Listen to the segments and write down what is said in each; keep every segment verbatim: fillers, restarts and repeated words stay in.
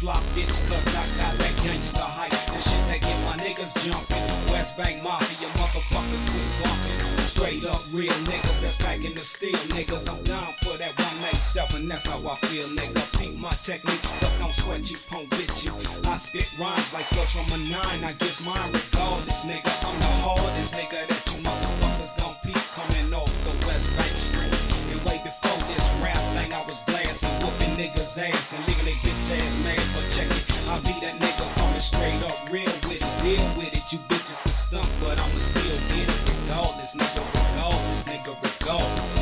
flop, bitch, cause I got that gangsta hype. The shit that get my niggas jumping. West Bank Mafia, motherfuckers we bumping. Straight up real niggas that's back in the steel, niggas. I'm down for that one eighty-seven, that's how I feel, nigga. Paint my technique, but don't sweat you, punk bitch you. I spit rhymes like slugs from a nine, I guess mine regardless, nigga. I'm the hardest nigga that you motherfuckers gon' peep coming off the West Bank streets. And way before this rap thing, I was blasting, whooping niggas' ass and leaving they bitch ass mad. But check it, I'll be that nigga coming straight up real with it, deal with it. You bitches the stunt, but I'ma still get it regardless, nigga, regardless, nigga, regardless.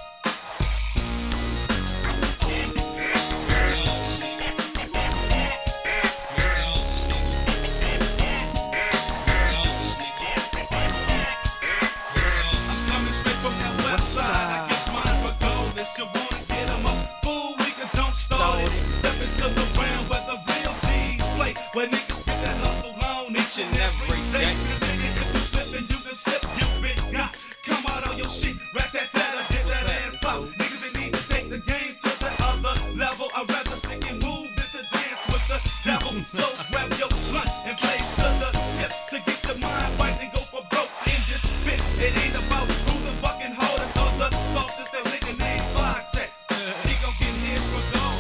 Where niggas get that hustle on each and every day. Cause if you slippin', you can slip, you been got. Come out on your shit, rat tat tat, I hit that ass pop. Niggas that need to take the game to the other level. I'd rather stick and move than to dance with the devil. So grab your blunt and blaze to the tip to get your mind right and go for broke in this bitch. It ain't about who the fucking hardest or the softest. That nigga named Foxette. He gon' get his regardless.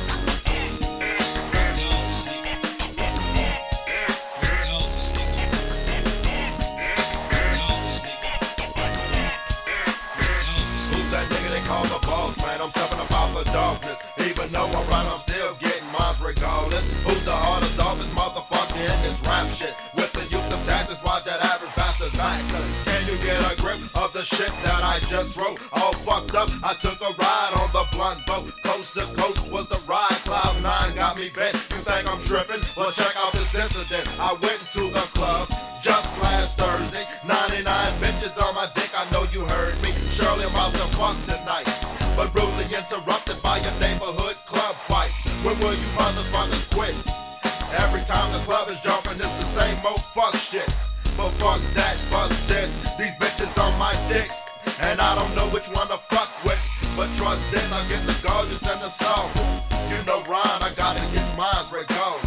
Call the boss, man, I'm stepping about the darkness. Even though I'm right, I'm still getting mine regardless. Who's the hardest off this motherfucker in this rap shit? With the use of tactics, watch that average bastard back. Can you get a grip of the shit that I just wrote? All fucked up, I took a ride on the blunt boat. Coast to coast was the ride, Cloud nine got me bent. You think I'm tripping? Well, check out this incident. I went to the club just last Thursday. ninety-nine bitches on my dick, I know you heard me. Surely I'm about to fuck tonight, but rudely interrupted by a neighborhood club fight. When will you motherfuckers quit? Every time the club is jumping, it's the same old fuck shit. But fuck that, fuck this. These bitches on my dick, and I don't know which one to fuck with. But trust this, I get the gorgeous and the soft. You know Ron, I gotta get mine regardless.